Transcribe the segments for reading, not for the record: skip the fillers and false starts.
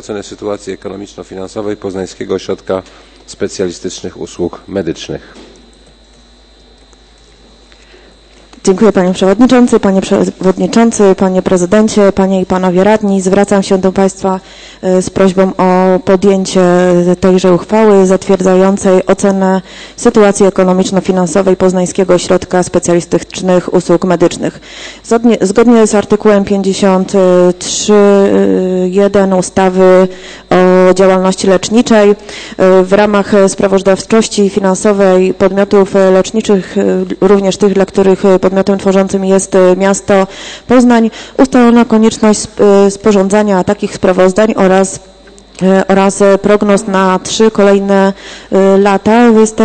oceny sytuacji ekonomiczno-finansowej Poznańskiego Ośrodka Specjalistycznych Usług Medycznych. Dziękuję Panie Przewodniczący, Panie Prezydencie, Panie i Panowie Radni. Zwracam się do Państwa z prośbą o podjęcie tejże uchwały zatwierdzającej ocenę sytuacji ekonomiczno-finansowej Poznańskiego Ośrodka Specjalistycznych Usług Medycznych. Zgodnie z artykułem 53.1 ustawy o działalności leczniczej w ramach sprawozdawczości finansowej podmiotów leczniczych, również tych, dla których podmiotem tworzącym jest miasto Poznań, ustalono konieczność sporządzania takich sprawozdań oraz prognoz na 3 kolejne lata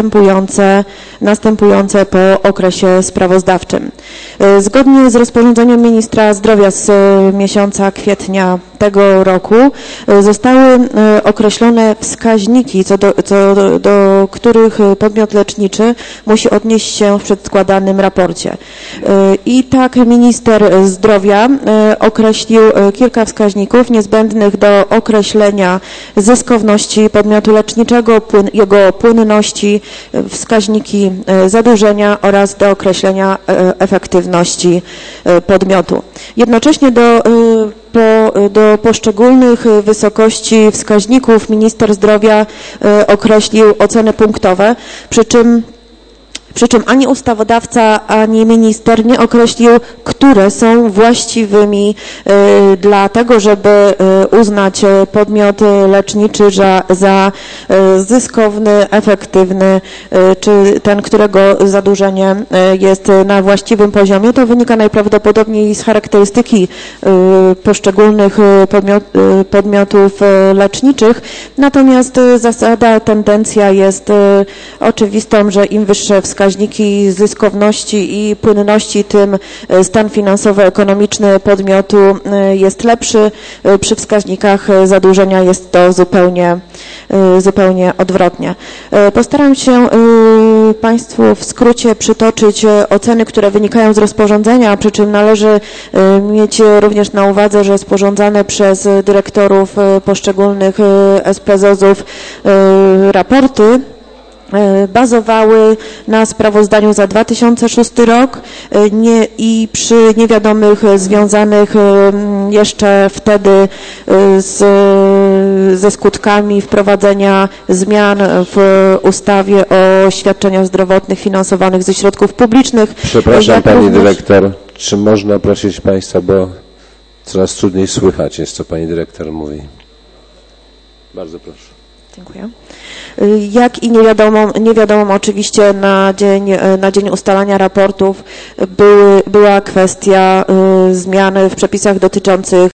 następujące po okresie sprawozdawczym. Zgodnie z rozporządzeniem Ministra Zdrowia z miesiąca kwietnia tego roku zostały określone wskaźniki, co do których podmiot leczniczy musi odnieść się w przedkładanym raporcie. I tak minister zdrowia określił kilka wskaźników niezbędnych do określenia zyskowności podmiotu leczniczego, jego płynności, wskaźniki zadłużenia oraz do określenia efektywności podmiotu. Jednocześnie do poszczególnych wysokości wskaźników minister zdrowia określił oceny punktowe, przy czym ani ustawodawca, ani minister nie określił, które są właściwymi dla tego, żeby uznać podmiot leczniczy za zyskowny, efektywny, czy ten, którego zadłużenie jest na właściwym poziomie. To wynika najprawdopodobniej z charakterystyki poszczególnych podmiotów leczniczych, natomiast tendencja jest oczywistą, że im wyższe wskaźniki zyskowności i płynności, tym stan finansowo-ekonomiczny podmiotu jest lepszy. Przy wskaźnikach zadłużenia jest to zupełnie odwrotnie. Postaram się Państwu w skrócie przytoczyć oceny, które wynikają z rozporządzenia, przy czym należy mieć również na uwadze, że sporządzane przez dyrektorów poszczególnych SPZOZ-ów raporty bazowały na sprawozdaniu za 2006 rok i przy niewiadomych związanych jeszcze wtedy ze skutkami wprowadzenia zmian w ustawie o świadczeniach zdrowotnych finansowanych ze środków publicznych. Przepraszam Pani Dyrektor, czy można prosić Państwa, bo coraz trudniej słychać jest, co Pani Dyrektor mówi. Bardzo proszę. Dziękuję. Jak i niewiadomą oczywiście na dzień ustalania raportów była kwestia zmian w przepisach dotyczących